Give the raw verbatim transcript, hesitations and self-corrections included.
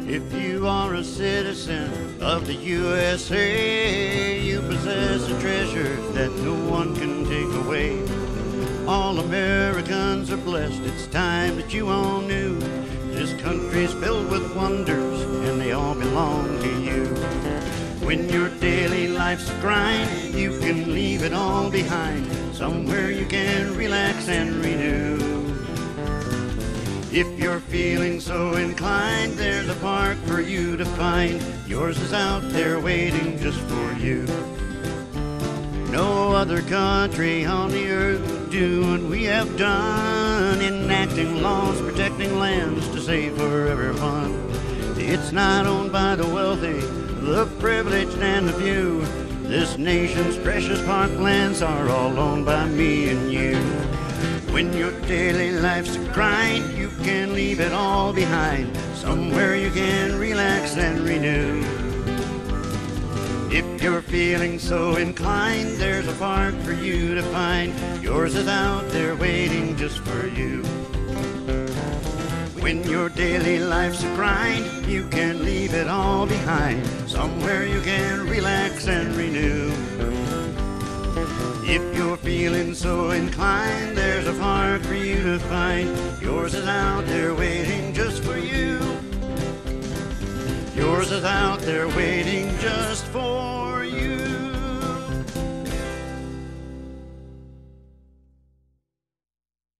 If you are a citizen of the U S A, you possess a treasure that no one can take away. All Americans are blessed, it's time that you all knew. This country's filled with wonders, and they all belong to you. When your daily life's a grind, you can leave it all behind. Somewhere you can relax and renew. If you're feeling so inclined, there's a park for you to find. Yours is out there waiting just for you. No other country on the earth would do what we have done, enacting laws, protecting lands to save for everyone. It's not owned by the wealthy, the privileged, and the few. This nation's precious parklands are all owned by me and you. When your daily life's a grind, you can leave it all behind. Somewhere you can relax and renew. If you're feeling so inclined, there's a park for you to find. Yours is out there waiting just for you. When your daily life's a grind, you can leave it all behind. Somewhere you can relax and renew. If you're feeling so inclined, there's a park for you to find. Yours is out there waiting just for you. Yours is out there waiting just for you.